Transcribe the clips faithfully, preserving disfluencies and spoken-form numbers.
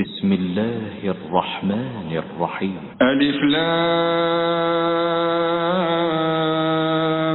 بسم الله الرحمن الرحيم. ألف لام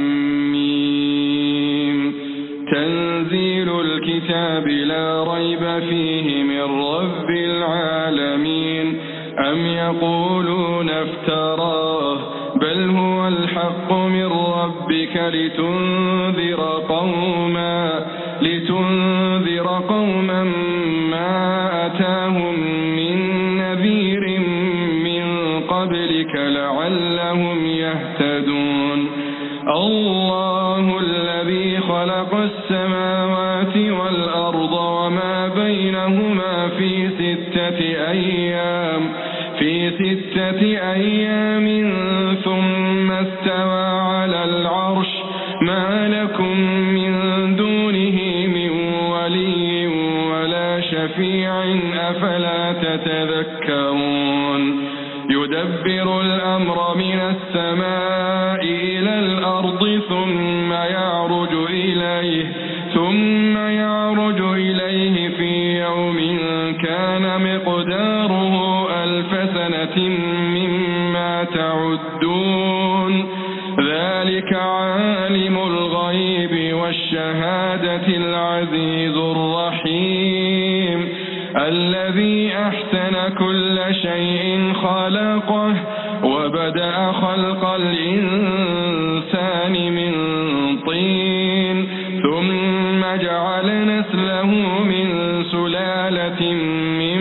ميم. تنزيل الكتاب لا ريب فيه من رب العالمين. أم يقولون افتراه بل هو الحق من ربك لتنذر قوما لتنذر قوما ما أتاهم من نذير من قبلك لعلهم يهتدون. الله الذي خلق السماوات والأرض وما بينهما في ستة أيام في ستة أيام ثم استوى على العرش ما لكم من دونه من ولي ولا شفيع أفلا تتذكرون. يدبر الأمر من السماء إلى الأرض ثم يعرج إليه ثم يعرج إليه في يوم كان مقداره ألف سنة مما تعدون. ذلك عالم الغيب والشهادة العزيز الرحيم الذي أحسن كل شيء خلقه وبدأ خلق الإنسان من طين ثم جعل نسله من سلالة من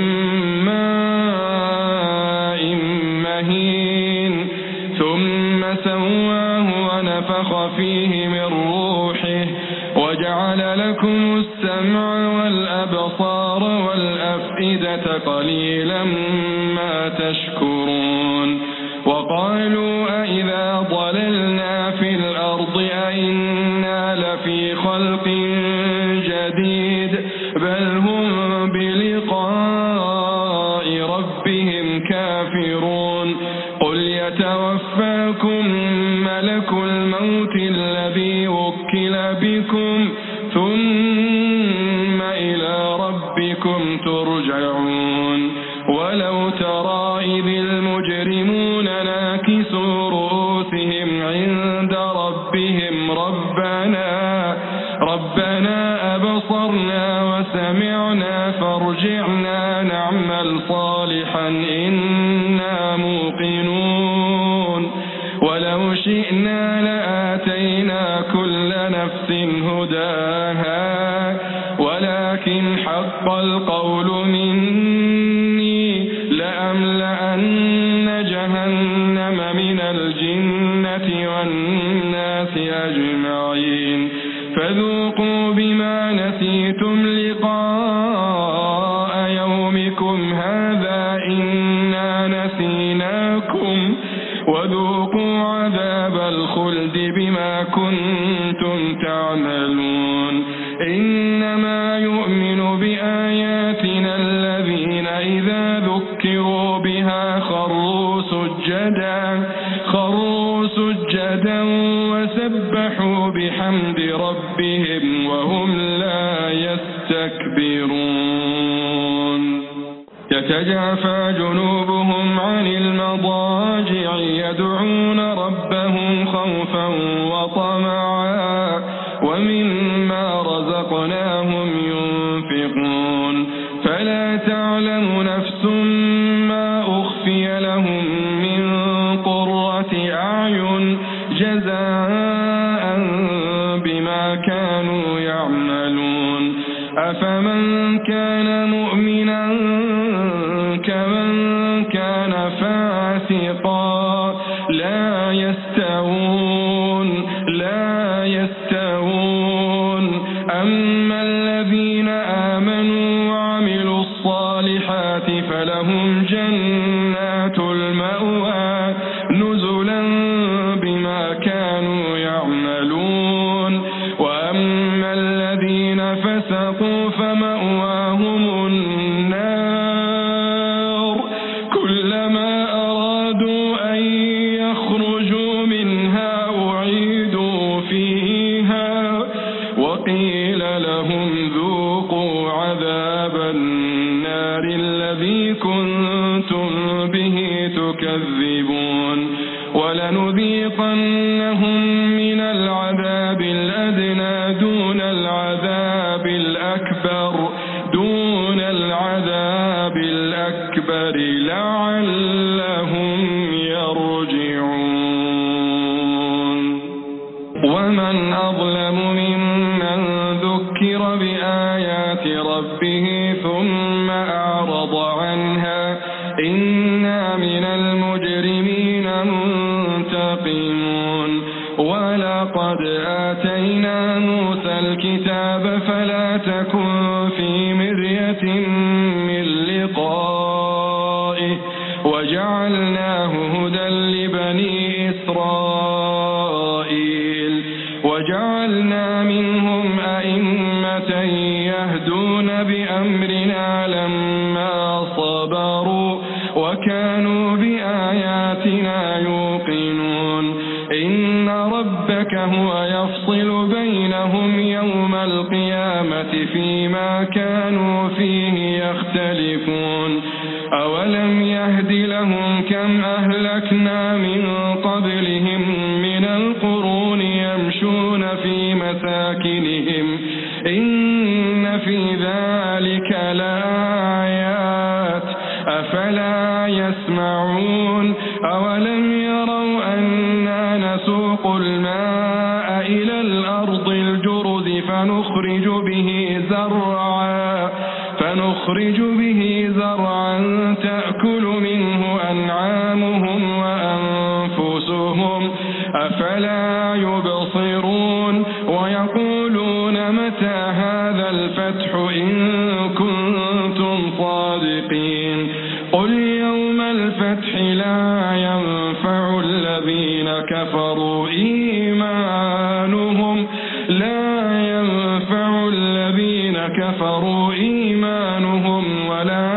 ماء مهين ثم سواه ونفخ فيه من روحه وجعل لكم السمع والأبصار والأفئدة قليلا ما تشكرون. وقالوا أئذا ضللنا في الأرض أئنا لفي خلق جديد بل هم بلقاء ربهم كافرون. قل يتوفاكم ملك الموت الذي وكل بكم ثم إلى ربكم ترجعون. ولو ترى إذ المجرمون ناكسوا رؤوسهم عند ربهم ربنا ربنا أبصرنا وسمعنا فارجعنا نعمل صالحا إنا موقنون. ولو شئنا لآتينا كل نفس هداها ولكن حق القول مني لأملأن جهنم من الجنة والناس أجمعين. فذوقوا بما نسيتم لقاء يومكم هذا إنا نسيناكم وذوقوا عذاب الخلد بما كنتم تعملون. إنما يؤمن بآياتنا الذين إذا ذكروا بها خروا سجدا خروا سجدا وسبحوا بحمد ربهم وهم لا يستكبرون. يتجافى جنوبهم عن المضاجع يدعون ربهم خوفا وطمعا ومما رزقناهم ينفقون. فلا تعلم نفس ما أخفي لهم من قرة أعين جزاء بما كانوا يعملون. أفمن كان مؤمنا كمن كان فاسقا لا يستوون لا يستوون. أما الذين آمنوا وعملوا الصالحات فلهم جنات المأوى نزلا بما كانوا يعملون. وأما الذين فسقوا فمأواهم النار كلما أرادوا أن يخرجوا منها أعيدوا فيها وقيل لهم ذوقوا عذاب النار النار الذي كنتم به تكذبون ولنذيقنهم من العذاب الأدنى دون العذاب الأكبر دون العذاب الأكبر لعلهم يرجعون ومن أظلم ممن ذكر بآيات ربه ثم أعرض عنها إنا من المجرمين منتقمون ولقد آتينا موسى الكتاب فلا تكن في مرية من لقائه وجعلناه هدى لبني إسرائيل وجعلنا منهم أئمة يهدون بأمرنا لما صبروا وكانوا بآياتنا يوقنون إن ربك هو يفصل بينهم يوم القيامة فيما كانوا فيه يختلفون أولم يهد لهم كم أهلكنا من قبلهم من القرون يمشون في مساكنهم إن في ذلك لآيات أفلا يسمعون أولم يروا أنا نسوق الماء إلى الأرض الجرز فنخرج به زرعا فنخرج به زرعا تأكل منه أنعامهم وأنفسهم أفلا يبصرون ويقولون متى هذا الفتح إن كنتم صادقين قل يوم الفتح لا ينفع الذين كفروا إيمانهم لا ينفع الذين كفروا إيمانهم ولا